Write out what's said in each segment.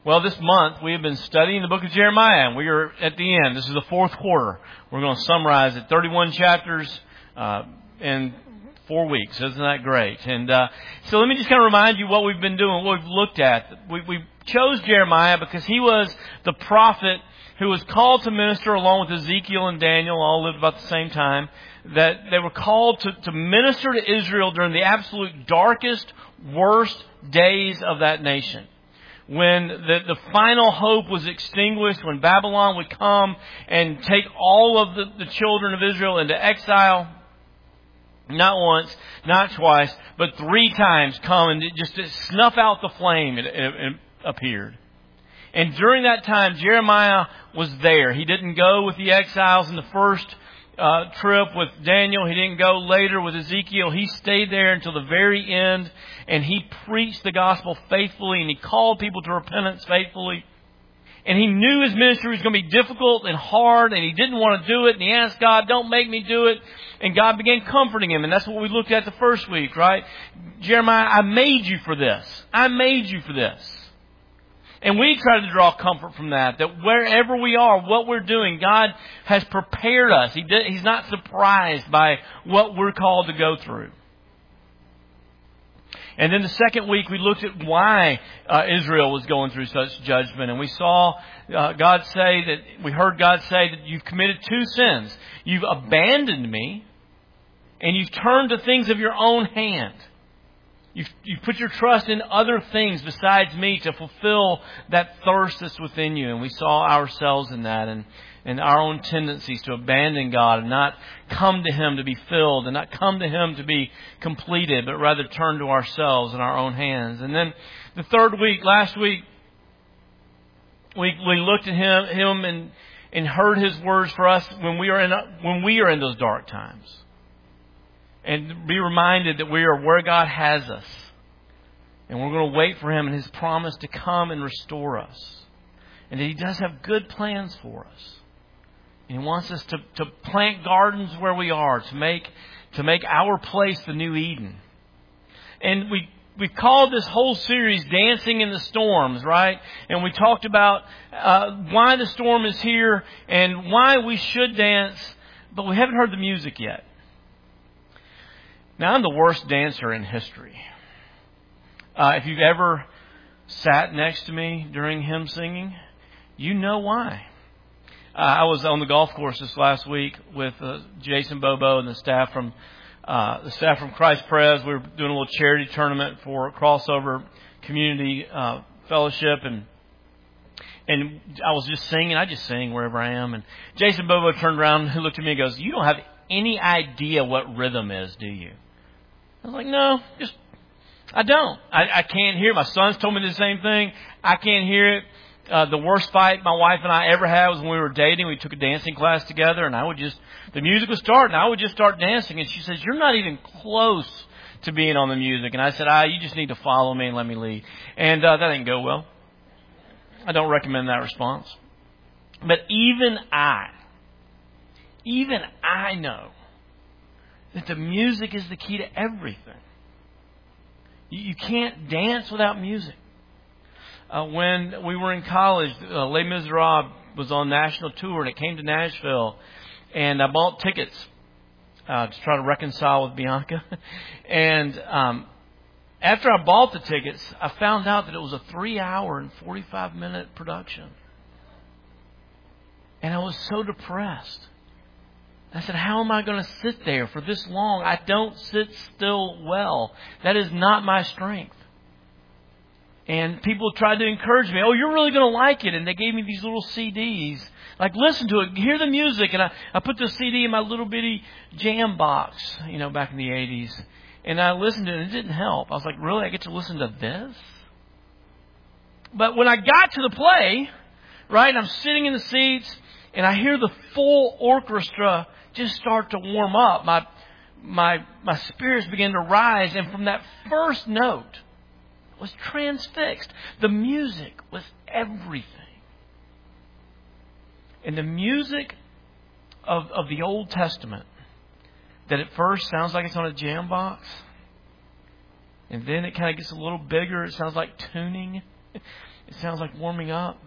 Well, this month we have been studying the book of Jeremiah, and we are at the end. This is the fourth quarter. We're going to summarize it. 31 chapters in 4 weeks. Isn't that great? And so let me just kind of remind you what we've been doing, what we've looked at. We chose Jeremiah because he was the prophet who was called to minister along with Ezekiel and Daniel, all lived about the same time, that they were called to minister to Israel during the absolute darkest, worst days of that nation. When the final hope was extinguished, when Babylon would come and take all of the children of Israel into exile, not once, not twice, but 3 times come and just to snuff out the flame, it appeared. And during that time, Jeremiah was there. He didn't go with the exiles in the first trip with Daniel. He didn't go later with Ezekiel. He stayed there until the very end, and he preached the gospel faithfully, and he called people to repentance faithfully. And he knew his ministry was going to be difficult and hard, and he didn't want to do it, and he asked God, don't make me do it. And God began comforting him, and that's what we looked at the first week, right? Jeremiah, I made you for this. I made you for this. And we try to draw comfort from that wherever we are, what we're doing, God has prepared us. He's not surprised by what we're called to go through. And then the second week, we looked at why Israel was going through such judgment. And we saw we heard God say that you've committed 2 sins. You've abandoned me, and you've turned to things of your own hand. You've put your trust in other things besides me to fulfill that thirst that's within you. And we saw ourselves in that and our own tendencies to abandon God and not come to Him to be filled and not come to Him to be completed, but rather turn to ourselves in our own hands. And then the third week, last week, we looked at Him and heard His words for us when we are in those dark times. And be reminded that we are where God has us. And we're going to wait for Him and His promise to come and restore us. And that He does have good plans for us. And He wants us to plant gardens where we are, to make our place the new Eden. And we called this whole series Dancing in the Storms, right? And we talked about why the storm is here and why we should dance, but we haven't heard the music yet. Now, I'm the worst dancer in history. If you've ever sat next to me during hymn singing, you know why. I was on the golf course this last week with Jason Bobo and the staff from Christ Pres. We were doing a little charity tournament for Crossover Community Fellowship, and I was just singing. I just sing wherever I am. And Jason Bobo turned around and looked at me and goes, "You don't have any idea what rhythm is, do you?" I was like, "No, I don't. I can't hear it. My son's told me the same thing. I can't hear it." The worst fight my wife and I ever had was when we were dating. We took a dancing class together, and the music was starting. I would just start dancing, and she says, "You're not even close to being on the music." And I said, "You just need to follow me and let me lead." And that didn't go well. I don't recommend that response. But even I know that the music is the key to everything. You can't dance without music. When we were in college, Les Miserables was on national tour, and it came to Nashville, and I bought tickets to try to reconcile with Bianca. And after I bought the tickets, I found out that it was a 3-hour and 45-minute production. And I was so depressed. I said, how am I going to sit there for this long? I don't sit still well. That is not my strength. And people tried to encourage me. "Oh, you're really going to like it." And they gave me these little CDs. Like, listen to it, hear the music. And I put the CD in my little bitty jam box, back in the 80s. And I listened to it, and it didn't help. I was like, really? I get to listen to this? But when I got to the play, right, and I'm sitting in the seats, and I hear the full orchestra just start to warm up, my spirits began to rise. And from that first note, I was transfixed. The music was everything. And the music of the Old Testament, that at first sounds like it's on a jam box, and then it kind of gets a little bigger. It sounds like tuning. It sounds like warming up.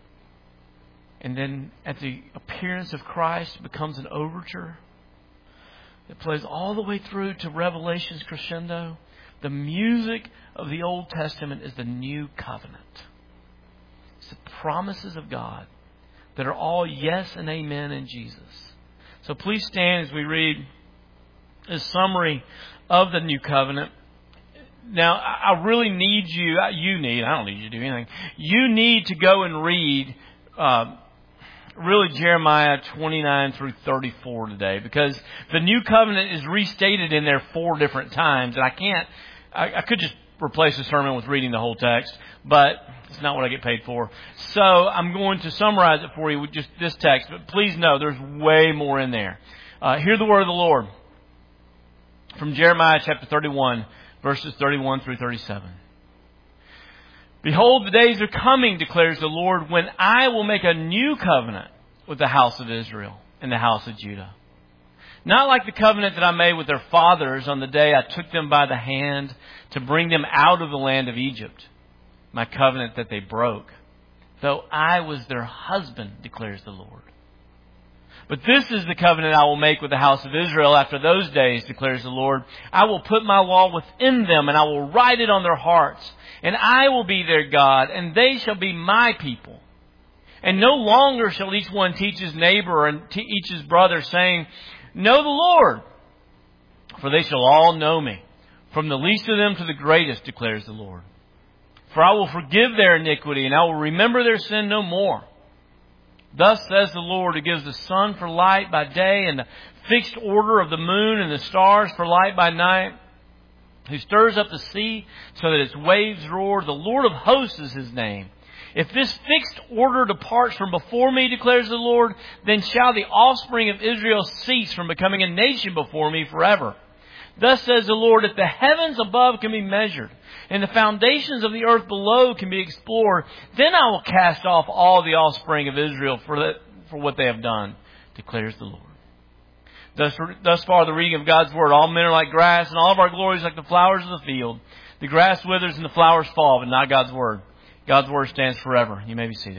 And then at the appearance of Christ, it becomes an overture. It plays all the way through to Revelation's crescendo. The music of the Old Testament is the new covenant. It's the promises of God that are all yes and amen in Jesus. So please stand as we read a summary of the new covenant. Now, I really need you. I don't need you to do anything. You need to go and read really Jeremiah 29 through 34 today, because the new covenant is restated in there 4 different times, and I could just replace the sermon with reading the whole text, but it's not what I get paid for. So I'm going to summarize it for you with just this text, but please know there's way more in there. Hear the word of the Lord from Jeremiah chapter 31, verses 31 through 37. Behold, the days are coming, declares the Lord, when I will make a new covenant with the house of Israel and the house of Judah. Not like the covenant that I made with their fathers on the day I took them by the hand to bring them out of the land of Egypt, my covenant that they broke, though I was their husband, declares the Lord. But this is the covenant I will make with the house of Israel after those days, declares the Lord. I will put my law within them, and I will write it on their hearts. And I will be their God, and they shall be my people. And no longer shall each one teach his neighbor and each his brother, saying, Know the Lord, for they shall all know me, from the least of them to the greatest, declares the Lord. For I will forgive their iniquity, and I will remember their sin no more. Thus says the Lord, who gives the sun for light by day, and the fixed order of the moon and the stars for light by night, who stirs up the sea so that its waves roar. The Lord of hosts is his name. If this fixed order departs from before me, declares the Lord, then shall the offspring of Israel cease from becoming a nation before me forever. Thus says the Lord, if the heavens above can be measured, and the foundations of the earth below can be explored, then I will cast off all the offspring of Israel for what they have done, declares the Lord. Thus far the reading of God's word. All men are like grass, and all of our glories like the flowers of the field. The grass withers and the flowers fall, but not God's word. God's word stands forever. You may be seated.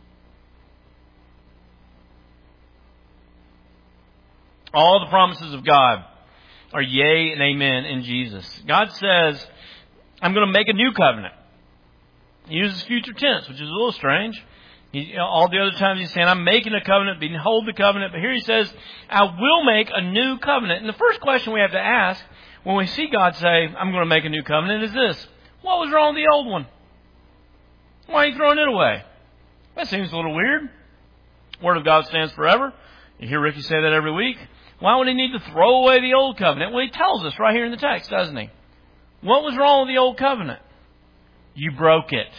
All the promises of God are yea and amen in Jesus. God says, I'm going to make a new covenant. He uses future tense, which is a little strange. All the other times he's saying, I'm making a covenant, behold the covenant. But here he says, I will make a new covenant. And the first question we have to ask when we see God say, I'm going to make a new covenant is this. What was wrong with the old one? Why are you throwing it away? That seems a little weird. Word of God stands forever. You hear Ricky say that every week. Why would he need to throw away the old covenant? Well, he tells us right here in the text, doesn't he? What was wrong with the old covenant? You broke it.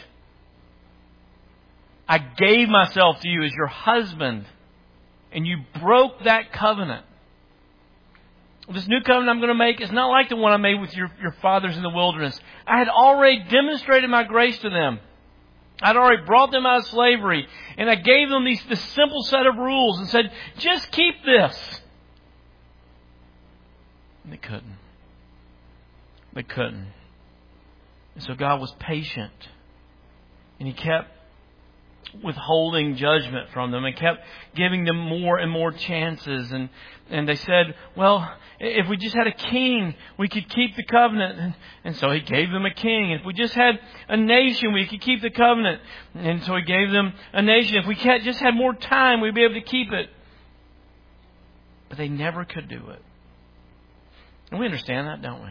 I gave myself to you as your husband, and you broke that covenant. This new covenant I'm going to make is not like the one I made with your fathers in the wilderness. I had already demonstrated my grace to them. I'd already brought them out of slavery, and I gave them this simple set of rules and said, just keep this. And they couldn't. They couldn't. And so God was patient, and He kept withholding judgment from them and kept giving them more and more chances. And they said, well, if we just had a king, we could keep the covenant. And so He gave them a king. If we just had a nation, we could keep the covenant. And so He gave them a nation. If we just had more time, we'd be able to keep it. But they never could do it. And we understand that, don't we?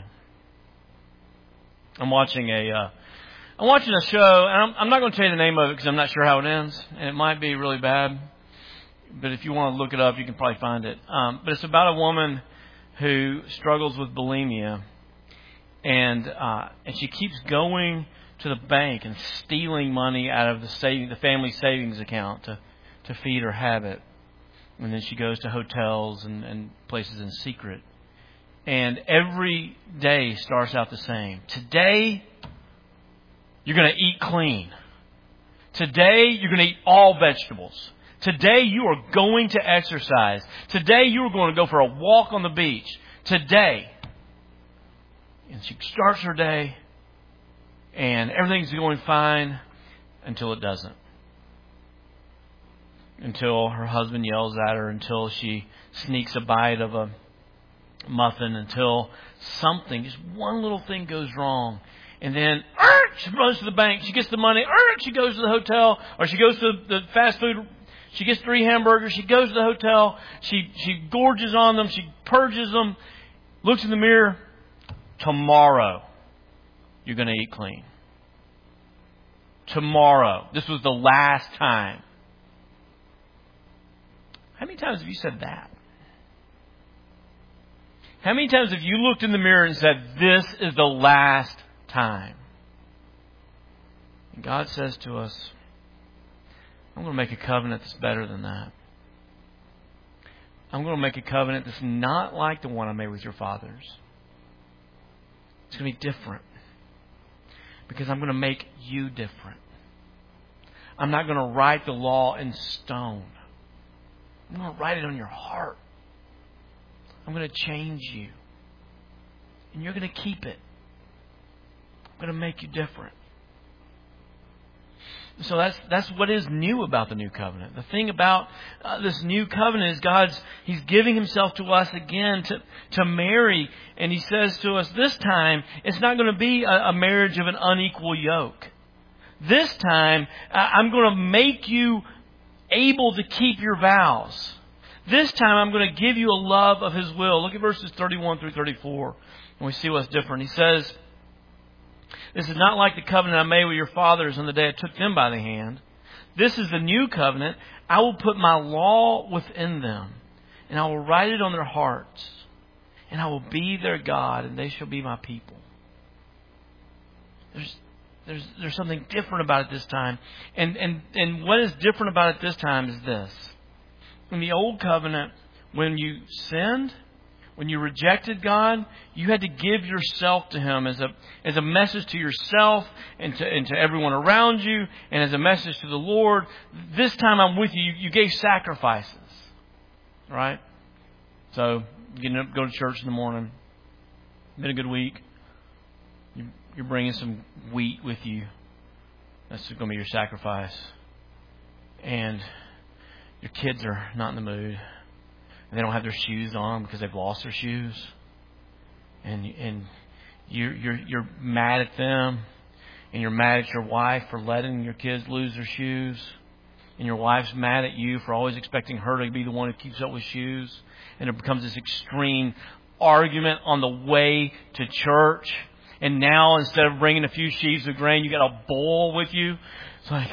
I'm watching a show, and I'm not going to tell you the name of it because I'm not sure how it ends, and it might be really bad. But if you want to look it up, you can probably find it. But it's about a woman who struggles with bulimia, and she keeps going to the bank and stealing money out of the family savings account to feed her habit. And then she goes to hotels and places in secret. And every day starts out the same. Today, you're going to eat clean. Today, you're going to eat all vegetables. Today, you are going to exercise. Today, you are going to go for a walk on the beach. Today. And she starts her day, and everything's going fine. until it doesn't. Until her husband yells at her, until she sneaks a bite of a muffin, until something, just one little thing goes wrong. And then she runs to the bank, she gets the money, she goes to the hotel, or she goes to the fast food, she gets 3 hamburgers, she goes to the hotel, she gorges on them, she purges them, looks in the mirror, tomorrow you're going to eat clean. Tomorrow. This was the last time. How many times have you said that? How many times have you looked in the mirror and said, this is the last time? And God says to us, I'm going to make a covenant that's better than that. I'm going to make a covenant that's not like the one I made with your fathers. It's going to be different. Because I'm going to make you different. I'm not going to write the law in stone. I'm going to write it on your heart. I'm going to change you. And you're going to keep it. I'm going to make you different. So that's what is new about the new covenant. The thing about this new covenant is He's giving Himself to us again to marry. And He says to us, this time, it's not going to be a marriage of an unequal yoke. This time, I'm going to make you able to keep your vows. This time, I'm going to give you a love of His will. Look at verses 31 through 34, and we see what's different. He says, this is not like the covenant I made with your fathers on the day I took them by the hand. This is the new covenant. I will put my law within them, and I will write it on their hearts, and I will be their God, and they shall be my people. There's something different about it this time. And what is different about it this time is this. In the old covenant, when you sinned, when you rejected God, you had to give yourself to Him as a message to yourself and to everyone around you, and as a message to the Lord. This time I'm with you. You gave sacrifices. Right? So, getting up, go to church in the morning. Been a good week. You're bringing some wheat with you. That's going to be your sacrifice. And your kids are not in the mood. And they don't have their shoes on because they've lost their shoes. And you're mad at them. And you're mad at your wife for letting your kids lose their shoes. And your wife's mad at you for always expecting her to be the one who keeps up with shoes. And it becomes this extreme argument on the way to church. And now, instead of bringing a few sheaves of grain, you got a bowl with you. It's like,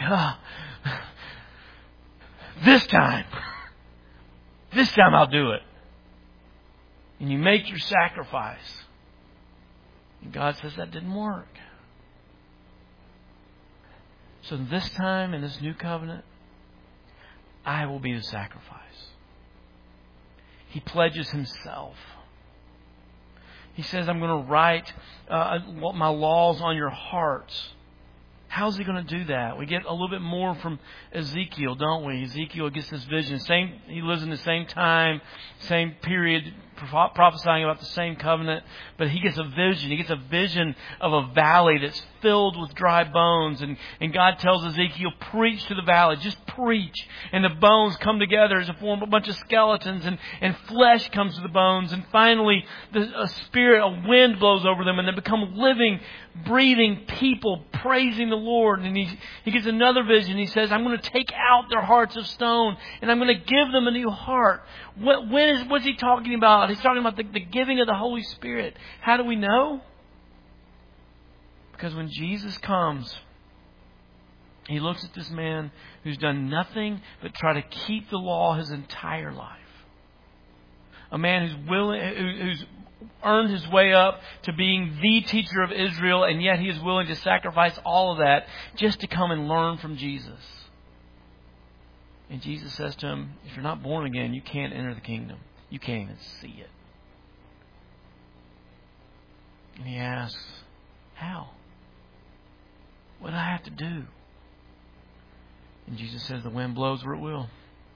this time I'll do it. And you make your sacrifice. And God says that didn't work. So this time, in this new covenant, I will be the sacrifice. He pledges Himself. He says, I'm going to write my laws on your hearts. How's He going to do that? We get a little bit more from Ezekiel, don't we? Ezekiel gets this vision. He lives in the same time, same period, prophesying about the same covenant. But he gets a vision. He gets a vision of a valley that's filled with dry bones. And God tells Ezekiel, preach to the valley. Just preach. And the bones come together as a form of a bunch of skeletons. And flesh comes to the bones. And finally, a wind blows over them. And they become living, breathing people praising the Lord. And he gets another vision. He says, I'm going to take out their hearts of stone. And I'm going to give them a new heart. What's He talking about? He's talking about the giving of the Holy Spirit. How do we know? Because when Jesus comes, He looks at this man who's done nothing but try to keep the law his entire life. A man who's earned his way up to being the teacher of Israel, and yet he is willing to sacrifice all of that just to come and learn from Jesus. And Jesus says to him, if you're not born again, you can't enter the kingdom. You can't even see it. And he asks, how? What do I have to do? And Jesus says, the wind blows where it will.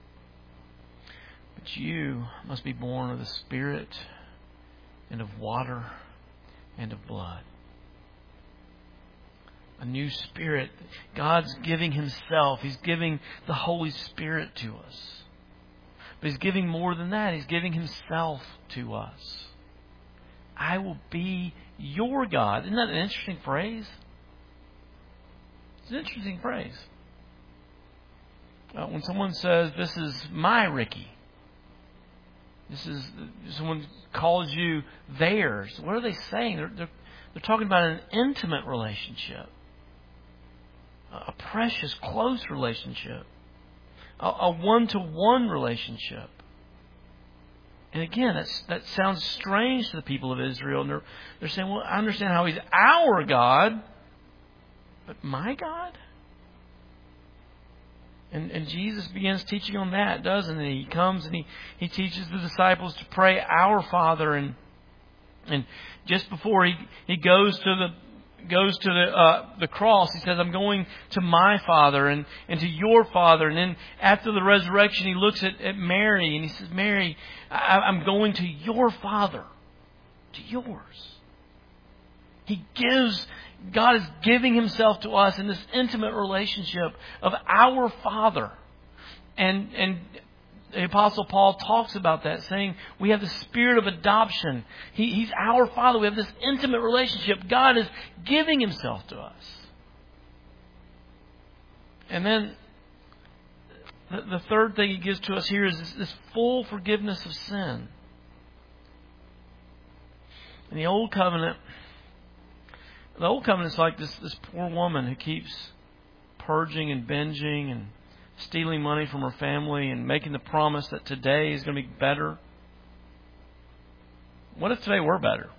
But you must be born of the Spirit and of water and of blood. A new spirit. God's giving Himself. He's giving the Holy Spirit to us. But He's giving more than that. He's giving Himself to us. I will be your God. Isn't that an interesting phrase? It's an interesting phrase. When someone says, "This is my Ricky," someone calls you theirs. What are they saying? They're talking about an intimate relationship, a precious, close relationship, a one-to-one relationship. And again, that sounds strange to the people of Israel. And they're saying, "Well, I understand how He's our God, but my God?" And Jesus begins teaching on that, doesn't He? He comes and He teaches the disciples to pray, "Our Father," and just before he goes to the cross, He says, "I'm going to my Father and to your Father." And then after the resurrection, He looks at Mary and He says, "Mary, I'm going to your Father, to yours." God is giving Himself to us in this intimate relationship of our Father. And the Apostle Paul talks about that, saying we have the spirit of adoption. He's our Father. We have this intimate relationship. God is giving Himself to us. And then the third thing He gives to us here is this full forgiveness of sin. In the Old Covenant is like this poor woman who keeps purging and binging and stealing money from her family and making the promise that today is going to be better. What if today were better?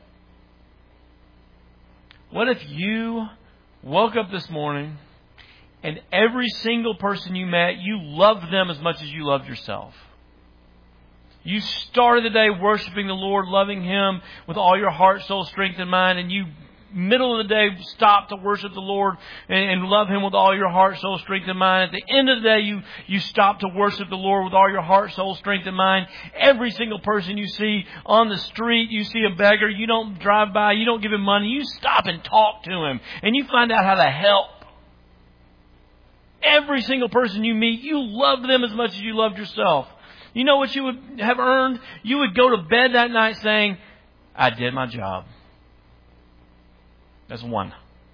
What if you woke up this morning and every single person you met, you loved them as much as you loved yourself? You started the day worshiping the Lord, loving Him with all your heart, soul, strength, and mind, and you middle of the day stop to worship the Lord and love Him with all your heart, soul, strength, and mind. At the end of the day, you stop to worship the Lord with all your heart, soul, strength, and mind. Every single person you see on the street, you see a beggar, you don't drive by, you don't give him money, you stop and talk to him, and you find out how to help. Every single person you meet, you love them as much as you loved yourself. You know what you would have earned? You would go to bed that night saying, "I did my job." That's one.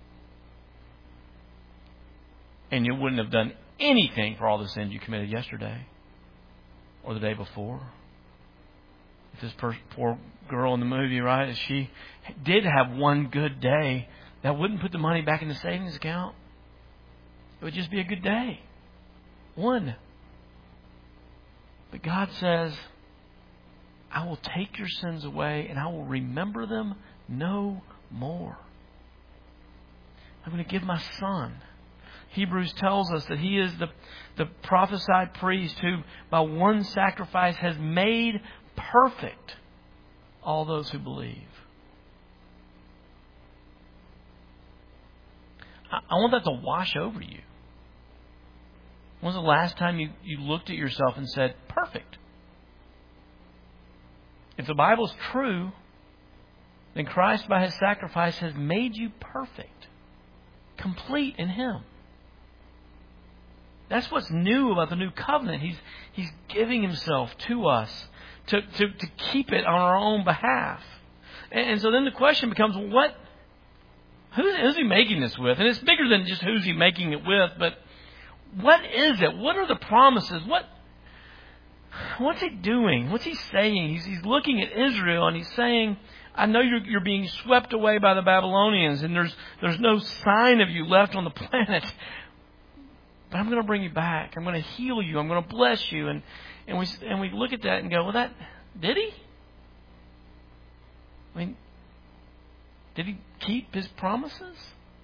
And you wouldn't have done anything for all the sins you committed yesterday or the day before. If this poor girl in the movie, right, if she did have one good day, that wouldn't put the money back in the savings account. It would just be a good day. One. But God says, "I will take your sins away and I will remember them no more. I'm going to give my Son." Hebrews tells us that He is the prophesied priest who, by one sacrifice, has made perfect all those who believe. I want that to wash over you. When was the last time you looked at yourself and said, "Perfect"? If the Bible's true, then Christ, by His sacrifice, has made you perfect. Complete in Him. That's what's new about the new covenant. He's giving Himself to us to keep it on our own behalf. And so then the question becomes, who's He making this with? And it's bigger than just who's He making it with, but what is it? What are the promises? What's He doing? What's He saying? He's looking at Israel and He's saying, "I know you're being swept away by the Babylonians, and there's no sign of you left on the planet. But I'm going to bring you back. I'm going to heal you. I'm going to bless you." And we look at that and go, "Well, did He? I mean, did He keep His promises?"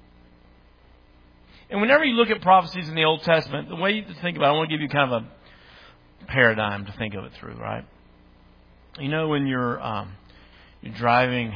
And whenever you look at prophecies in the Old Testament, the way to think about it, I want to give you kind of a paradigm to think of it through, right? You know, when you're driving,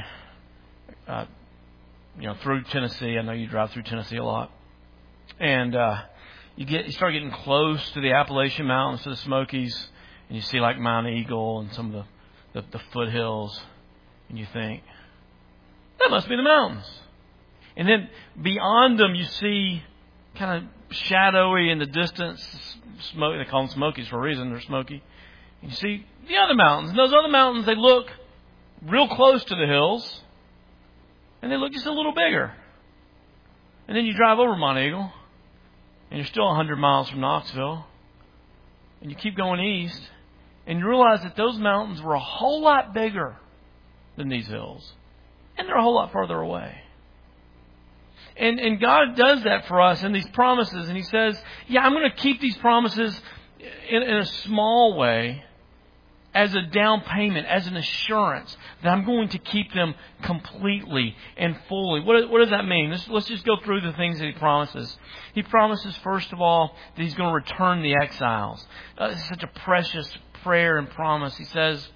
through Tennessee. I know you drive through Tennessee a lot, and you start getting close to the Appalachian Mountains, to the Smokies, and you see like Mount Eagle and some of the foothills, and you think, that must be the mountains. And then beyond them, you see kind of shadowy in the distance, smoke. They call them Smokies for a reason. They're smoky. And you see the other mountains. And those other mountains, they look real close to the hills. And they look just a little bigger. And then you drive over Mount Eagle. And you're still 100 miles from Knoxville. And you keep going east. And you realize that those mountains were a whole lot bigger than these hills. And they're a whole lot further away. And God does that for us in these promises. And He says, yeah, I'm going to keep these promises in a small way as a down payment, as an assurance that I'm going to keep them completely and fully. What does that mean? Let's just go through the things that He promises. He promises, first of all, that He's going to return the exiles. It's such a precious prayer and promise. He says,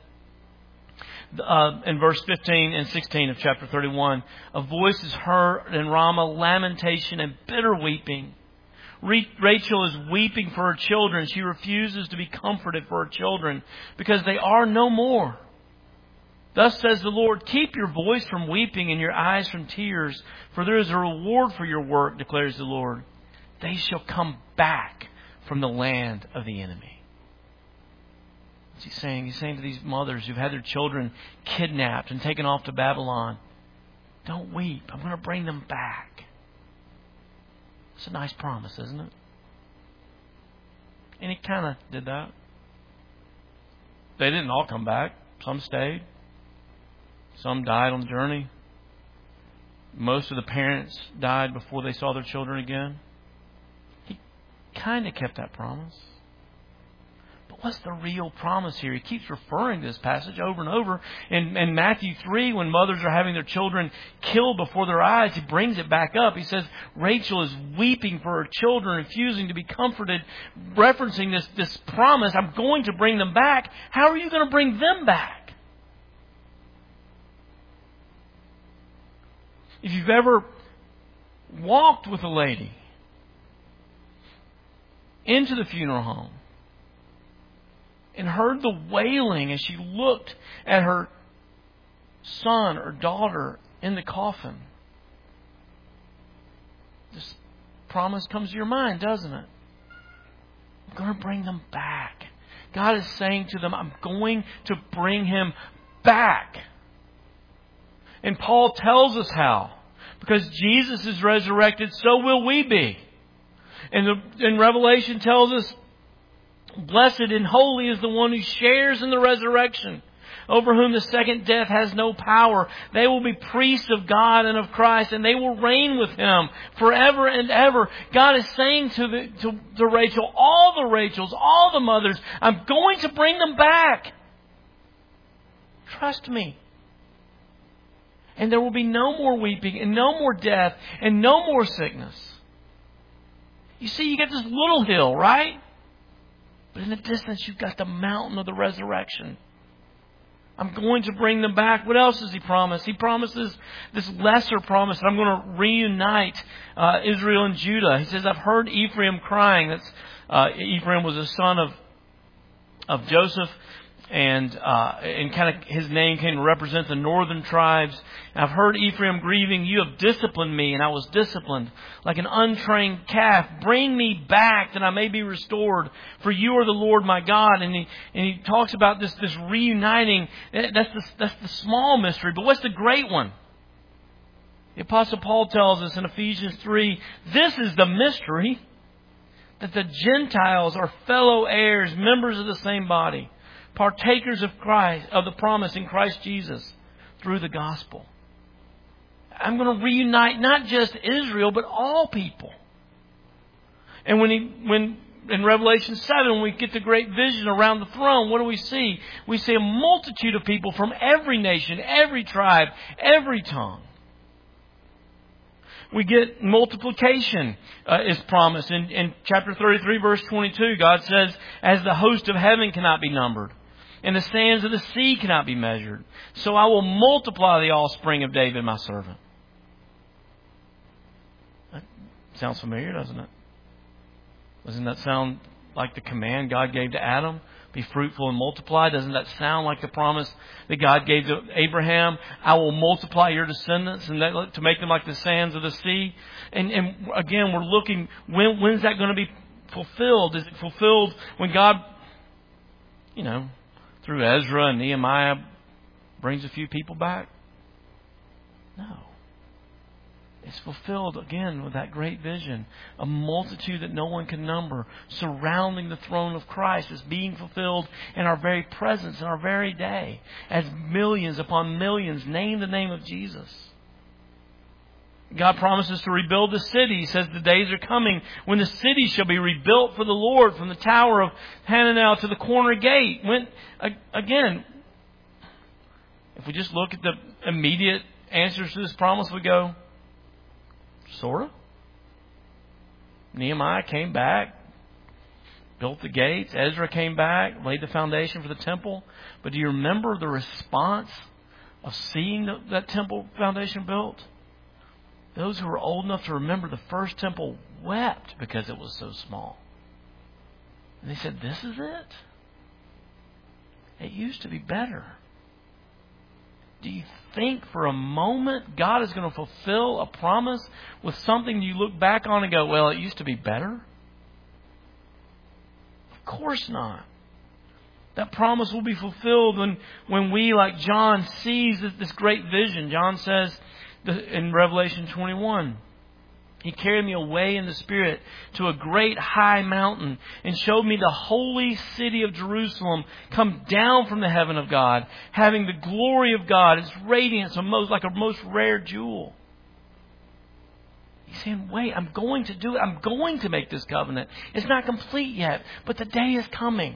in verse 15 and 16 of chapter 31, a voice is heard in Ramah, lamentation and bitter weeping. Rachel is weeping for her children. She refuses to be comforted for her children because they are no more. Thus says the Lord, keep your voice from weeping and your eyes from tears, for there is a reward for your work, declares the Lord. They shall come back from the land of the enemy. What's He saying? He's saying to these mothers who've had their children kidnapped and taken off to Babylon, don't weep. I'm going to bring them back. It's a nice promise, isn't it? And He kind of did that. They didn't all come back. Some stayed. Some died on the journey. Most of the parents died before they saw their children again. He kind of kept that promise. But what's the real promise here? He keeps referring to this passage over and over. In Matthew 3, when mothers are having their children killed before their eyes, He brings it back up. He says, Rachel is weeping for her children, refusing to be comforted, referencing this promise, I'm going to bring them back. How are you going to bring them back? If you've ever walked with a lady into the funeral home, and heard the wailing as she looked at her son or daughter in the coffin, this promise comes to your mind, doesn't it? I'm going to bring them back. God is saying to them, I'm going to bring him back. And Paul tells us how. Because Jesus is resurrected, so will we be. And Revelation tells us, blessed and holy is the one who shares in the resurrection, over whom the second death has no power. They will be priests of God and of Christ, and they will reign with Him forever and ever. God is saying to Rachel, all the Rachels, all the mothers, I'm going to bring them back. Trust me. And there will be no more weeping, and no more death, and no more sickness. You see, you get this little hill, right? But in the distance, you've got the mountain of the resurrection. I'm going to bring them back. What else does He promise? He promises this lesser promise that I'm going to reunite Israel and Judah. He says, I've heard Ephraim crying. Ephraim was a son of Joseph. And kind of his name came to represent the northern tribes. And I've heard Ephraim grieving. You have disciplined me, and I was disciplined like an untrained calf. Bring me back that I may be restored. For you are the Lord my God. And he talks about this reuniting. That's the small mystery. But what's the great one? The Apostle Paul tells us in Ephesians 3, this is the mystery, that the Gentiles are fellow heirs, members of the same body, partakers of Christ, of the promise in Christ Jesus through the gospel. I'm going to reunite not just Israel, but all people. And when in Revelation 7, when we get the great vision around the throne, what do we see? We see a multitude of people from every nation, every tribe, every tongue. We get multiplication is promised. In chapter 33, verse 22, God says, as the host of heaven cannot be numbered, and the sands of the sea cannot be measured, so I will multiply the offspring of David, my servant. That sounds familiar, doesn't it? Doesn't that sound like the command God gave to Adam? Be fruitful and multiply. Doesn't that sound like the promise that God gave to Abraham? I will multiply your descendants and to make them like the sands of the sea. And again, we're looking, when's that going to be fulfilled? Is it fulfilled when God, through Ezra and Nehemiah, brings a few people back? No. It's fulfilled again with that great vision. A multitude that no one can number surrounding the throne of Christ is being fulfilled in our very presence, in our very day. As millions upon millions name the name of Jesus. God promises to rebuild the city. He says the days are coming when the city shall be rebuilt for the Lord, from the tower of Hananel to the corner gate. Again, if we just look at the immediate answers to this promise, we go, sort of. Nehemiah came back, built the gates. Ezra came back, laid the foundation for the temple. But do you remember the response of seeing that temple foundation built? Those who were old enough to remember the first temple wept because it was so small. And they said, this is it? It used to be better. Do you think for a moment God is going to fulfill a promise with something you look back on and go, well, it used to be better? Of course not. That promise will be fulfilled when we, like John, sees this great vision. John says in Revelation 21, He carried me away in the Spirit to a great high mountain and showed me the holy city of Jerusalem come down from the heaven of God, having the glory of God, its radiance like a most rare jewel. He's saying, wait, I'm going to do it. I'm going to make this covenant. It's not complete yet, but the day is coming.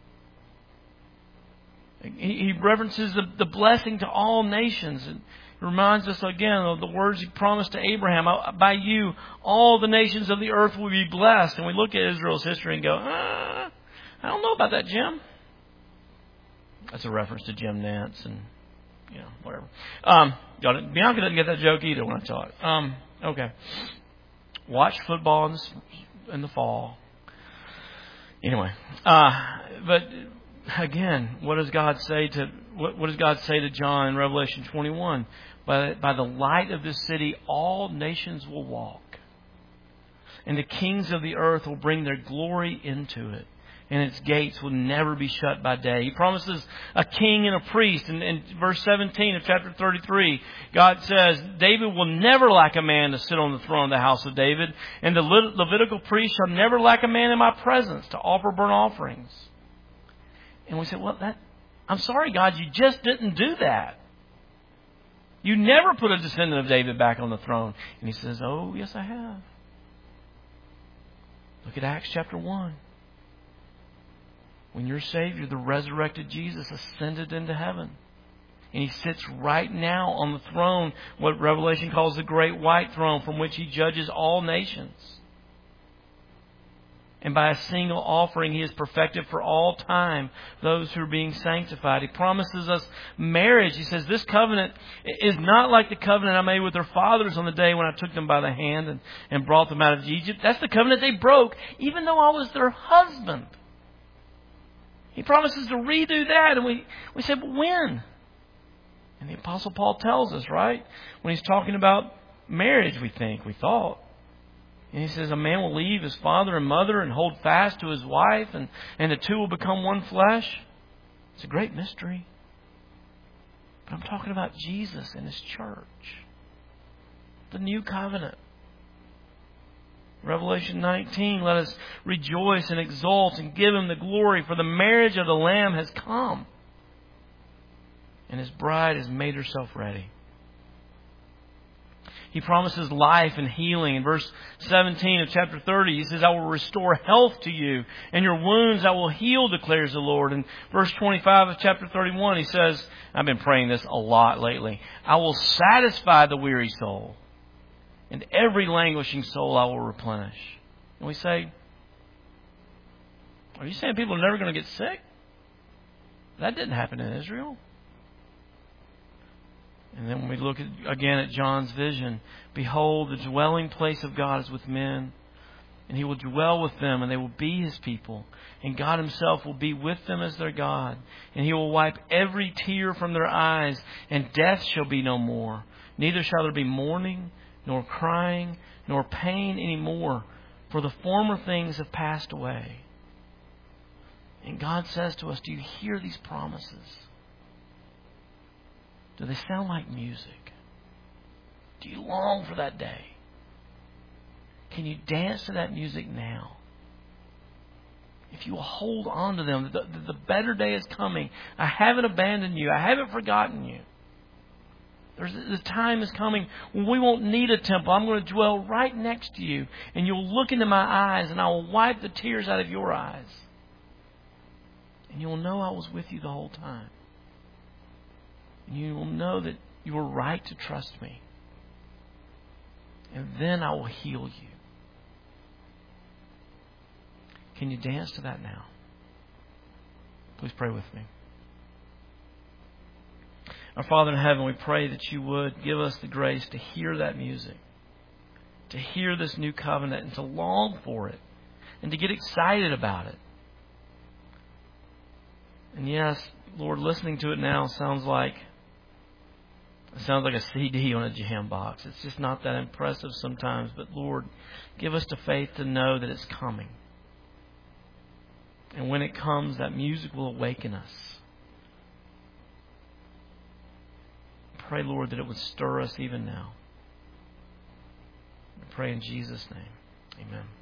He references the blessing to all nations. And reminds us again of the words He promised to Abraham. By you, all the nations of the earth will be blessed. And we look at Israel's history and go, I don't know about that, Jim. That's a reference to Jim Nance and, whatever. Bianca doesn't get that joke either when I talk. Okay. Watch football in the fall. Anyway, but again, what does God say to John in Revelation 21? By the light of this city, all nations will walk, and the kings of the earth will bring their glory into it, and its gates will never be shut by day. He promises a king and a priest. In verse 17 of chapter 33, God says, David will never lack a man to sit on the throne of the house of David, and the Levitical priest shall never lack a man in my presence to offer burnt offerings. And we say, I'm sorry, God, you just didn't do that. You never put a descendant of David back on the throne. And He says, oh, yes, I have. Look at Acts chapter 1. When your Savior, the resurrected Jesus, ascended into heaven. And He sits right now on the throne, what Revelation calls the great white throne, from which He judges all nations. And by a single offering, He has perfected for all time those who are being sanctified. He promises us marriage. He says, this covenant is not like the covenant I made with their fathers on the day when I took them by the hand and brought them out of Egypt. That's the covenant they broke, even though I was their husband. He promises to redo that. And we say, but when? And the Apostle Paul tells us, right? When he's talking about marriage, we thought. And he says, a man will leave his father and mother and hold fast to his wife, and the two will become one flesh. It's a great mystery. But I'm talking about Jesus and His church. The new covenant. Revelation 19, let us rejoice and exult and give Him the glory, for the marriage of the Lamb has come, and His bride has made herself ready. He promises life and healing. In verse 17 of chapter 30, He says, I will restore health to you, and your wounds I will heal, declares the Lord. In verse 25 of chapter 31, He says, I've been praying this a lot lately, I will satisfy the weary soul, and every languishing soul I will replenish. And we say, are you saying people are never going to get sick? That didn't happen in Israel. And then when we look again at John's vision, behold, the dwelling place of God is with men. And He will dwell with them, and they will be His people. And God Himself will be with them as their God. And He will wipe every tear from their eyes, and death shall be no more. Neither shall there be mourning, nor crying, nor pain any more, for the former things have passed away. And God says to us, do you hear these promises? Do they sound like music? Do you long for that day? Can you dance to that music now? If you will hold on to them, the better day is coming. I haven't abandoned you. I haven't forgotten you. The time is coming when we won't need a temple. I'm going to dwell right next to you. And you'll look into my eyes, and I will wipe the tears out of your eyes. And you will know I was with you the whole time. And you will know that you were right to trust me. And then I will heal you. Can you dance to that now? Please pray with me. Our Father in heaven, we pray that you would give us the grace to hear that music, to hear this new covenant, and to long for it, and to get excited about it. And yes, Lord, listening to it now sounds like a CD on a jam box. It's just not that impressive sometimes. But Lord, give us the faith to know that it's coming. And when it comes, that music will awaken us. Pray, Lord, that it would stir us even now. I pray in Jesus' name. Amen.